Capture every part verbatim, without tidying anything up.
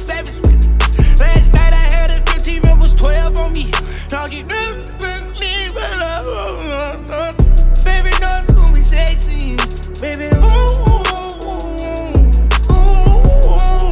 savage with me. Last night I had a fifteen, it was twelve on me. Talking baby knows when we sexy, baby. Ooh, ooh, ooh, ooh.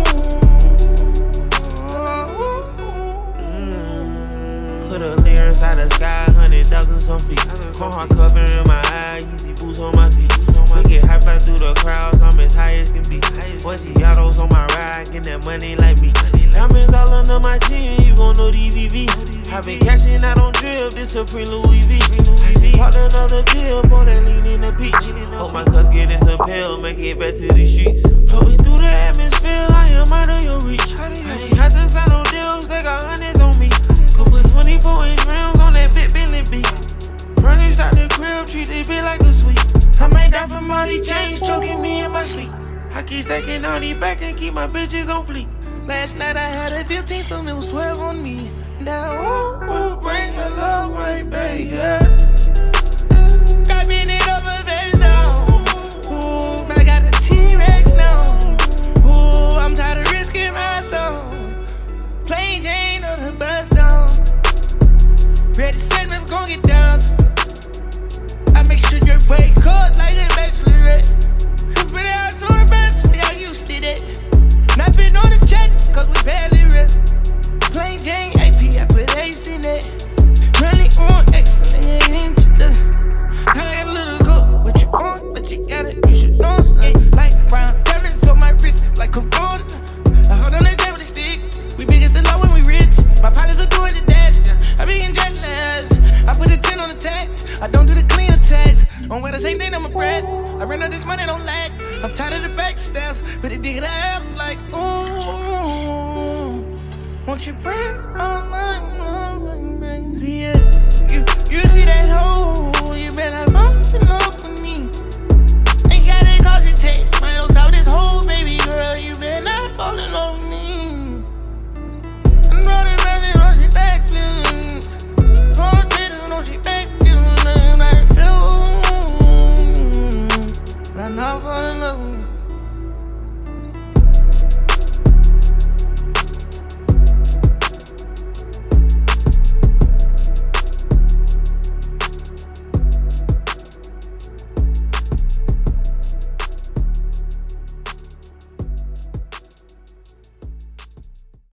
Mm. Put a layer inside the sky, hundred thousand some feet. Cold heart covering my eye, easy boots on my feet. We get hype fly through the crowds, I'm as high as can be. Boy, Giotto's on my ride, getting that money like me. Diamonds all under my chin, you gon' know D V V. I been cashing out on drip, this Supreme Louis V. Popped another pill, boy, that lean in the beach. Hope my cuz get this appeal, make it back to the streets. Floating through the atmosphere, I am out of your reach. I ain't had to sign no deals, they got hundreds on me. Go put twenty-four inch rims on that big Billy B. Furnished out the crib, treat this bitch like a sweet. I might die from all these chains, choking me in my sleep. I keep stacking all these back and keep my bitches on fleek. Last night I had a fifteen, so it was twelve on me. Now, ooh, ooh, bring your love right back, yeah. Got me in it over face down. Ooh, I got a T-Rex now. Ooh, I'm tired of risking my soul. Plain Jane on the bus down. Ready, set, never gon' get down. I make sure you're way cold like a bachelorette. Put it out to the best, we are used to that. Napping on the jet, cause we barely rest. Plain Jane, A P, I put ace in it. Running on excellent, ain't you the? I got a little go, what you on, but you got it, you should know something. Like brown diamonds on my wrist, like Corona. I hold on the day with a stick, we big as the law when we rich. My pilots are doing the dash, I be in jet lash. I put a ten on the tag, I don't do the cleaner tags. On wear the same thing, I'm a brat. I ran out this money, don't lag. I'm tired of the backstabs, but it dig the abs like, ooh. Won't you bring all my love and bring yeah. You, you see that hole, you better